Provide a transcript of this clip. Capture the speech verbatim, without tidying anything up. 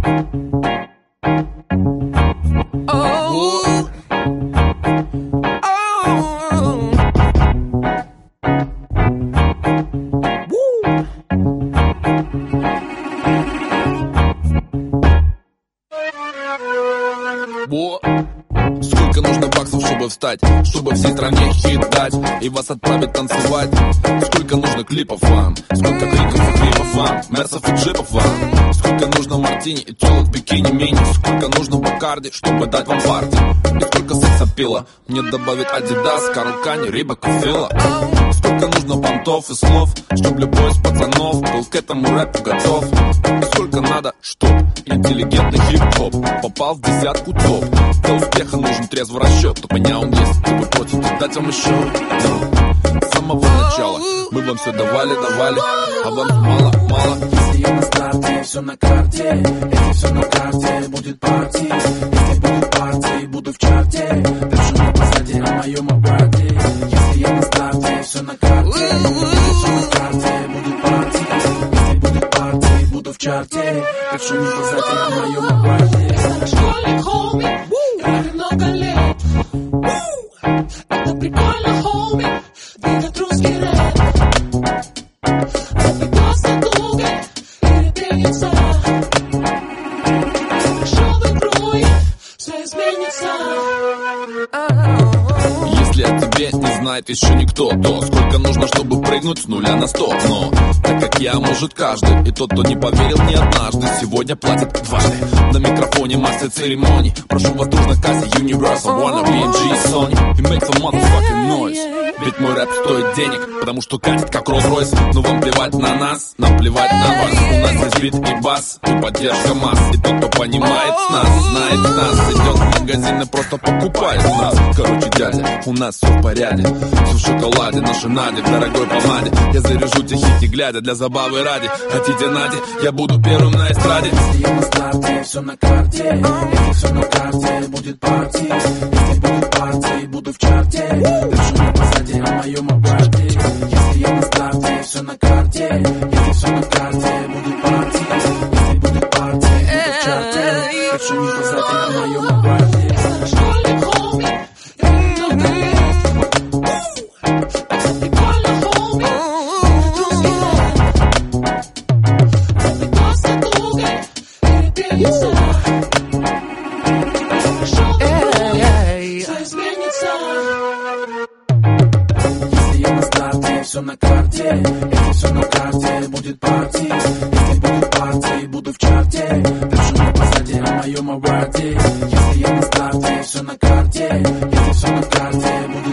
Сколько нужно баксов, чтобы встать, чтобы всей стране хит дать и вас отправить танцевать? Сколько нужно клипов вам? Сколько кликов и клипов вам? Мерсов и джипов вам? Сколько нужно мартини и телок в бикини мини? Сколько нужно бакарди, чтобы дать вам парти? И сколько секса пила? Мне добавить Адидас, Карл Кани, Рибак и Фила? Сколько нужно понтов и слов, чтоб любой из пацанов был к этому рэпу готов? И сколько надо, чтоб интеллигентный хип-хоп попал в десятку топ? Для успеха нужен трезвый расчет, у меня он есть, и вы просите дать вам еще. С самого начала мы вам все давали, давали, а вам мало, мало. Если я на старте, все на карте. Если все на карте, будет парти. Если будет парти, буду в чарте. Дальше не позади, о моем обрате. Если я на старте, все на карте. Если все на карте, будет парти. Если будет парти, буду в чарте. Дальше не позади, о моем обрате. Это школьник, хоми, играли много лет. Это прикольно, хоми, двигать русский рэп. Это просто туго или певица. Пришел в игру и все изменится. Если о тебе не знает еще никто, то сколько нужно, чтобы прыгнуть с нуля на сто? Но так как я, может каждый, и тот, кто не поверил мне однажды, сегодня платит дважды. На микрофоне мастер церемоний, прошу вас дружно кассе Universal, Warner, би энд джи, Sony, и make some motherfucking noise. Ведь мой рэп стоит денег, потому что катит как Rolls-Royce. Но вам плевать на нас, нам плевать на вас. У нас есть бит и бас, и поддержка масс. И тот, кто понимает нас, знает нас, идет в магазин и просто покупает нас. Короче, дядя, у нас все в порядке. Все в шоколаде, наша Надя в дорогой помаде. Я заряжу те хити, глядя для забавы ради. Хотите Нади, я буду первым на эстраде. Если я на старте, все на карте. Если все на карте, будет парти. Если будет парти, буду в чарте. Дальше не позади, о моем обрате. Если я на старте, все на карте. Если все на карте, будет парти. Если будет парти, буду в чарте. Дальше не позади, о моем обрате. Это школьник, хоми, играли много лет. Это прикольно, хоми, двигать русский рэп. Это просто туго или певица. Пришел в игру и все изменится. Если я на старте, все на карте. Если все на карте, будет парти. Если будет парти, буду в чарте. Дальше не позади, о моем обрате. Если я на старте, все на карте. Если все на карте, буду